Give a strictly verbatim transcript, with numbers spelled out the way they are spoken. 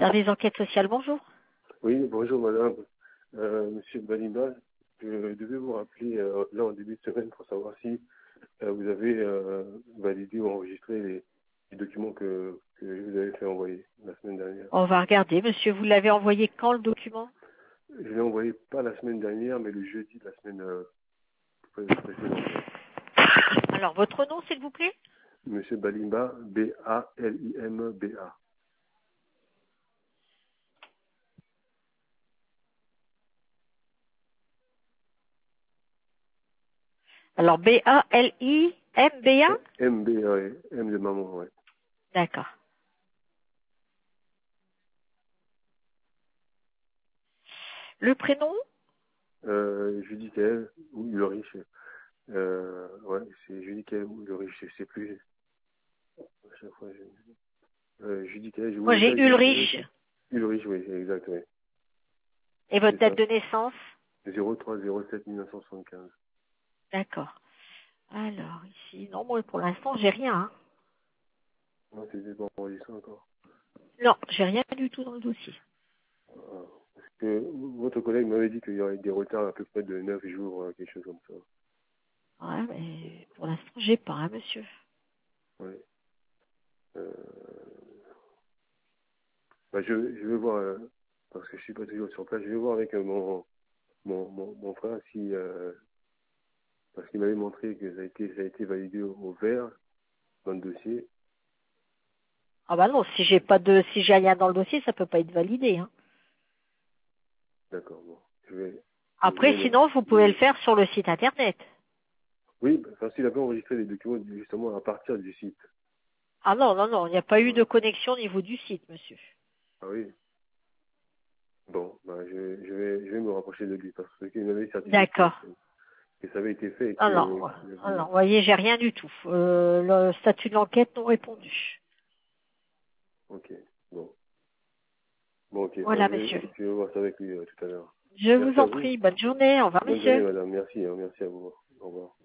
Service d'enquête sociale, bonjour. Oui, bonjour madame. Euh, Monsieur Balimba, je devais vous rappeler euh, là en début de semaine pour savoir si euh, vous avez euh, validé ou enregistré les, les documents que, que je vous avais fait envoyer la semaine dernière. On va regarder. Monsieur, vous l'avez envoyé quand le document? Je l'ai envoyé pas la semaine dernière, mais le jeudi de la semaine euh, pré- précédente. Alors, votre nom, s'il vous plaît? Monsieur Balimba, B A L I M B A. Alors, B A L I M B A? M B A, ouais. M de maman, ouais. D'accord. Le prénom? Euh, Judicaël ou Ulrich. Euh, ouais, c'est Judicaël ou Ulrich, je sais plus. À chaque fois, je... Euh, Judicaël, je Moi, voulais j'ai dire Judicaël. Ulrich. Ulrich, oui, exact, oui. Et votre C'est date ça. de naissance? zéro trois zéro sept mille neuf cent soixante-quinze. D'accord. Alors, ici, non, moi, pour l'instant, j'ai rien. Hein. Non, c'était pas enregistré encore. Non, j'ai rien du tout dans le dossier. Ah. Parce que votre collègue m'avait dit qu'il y aurait des retards à peu près de neuf jours, euh, quelque chose comme ça. Ouais, mais pour l'instant, j'ai pas, hein, monsieur. Oui. Euh... Bah, je, je vais voir, euh, parce que je suis pas toujours sur place, je vais voir avec euh, mon, mon, mon, mon frère si, euh, parce qu'il m'avait montré que ça a été, ça a été validé au, au vert dans le dossier. Ah bah non, si j'ai pas de, si j'ai rien dans le dossier, ça peut pas être validé. Hein. D'accord, bon. Je vais, je Après, vais le, sinon, vous pouvez le faire sur le site internet. oui, parce qu'il avait enregistré les documents justement à partir du site. Ah non, non, non, il n'y a pas eu Ouais. de connexion au niveau du site, monsieur. Ah oui. Bon, bah, je, vais- je, vais, je vais me rapprocher de lui parce qu'il m'avait certifié que, D'accord. que, que ça avait été fait et Ah que non, qu'il ah non, avait... vous voyez, j'ai rien du tout. Euh, le statut de l'enquête non répondu. Ok, bon. Bon, ok, bah, Voilà, je, vais, monsieur. je vais voir ça avec lui euh, tout à l'heure. Je vous Merci à en vous. prie. Bonne journée. Au revoir, Bonne journée, monsieur. madame. Merci, hein, merci à vous. Au revoir.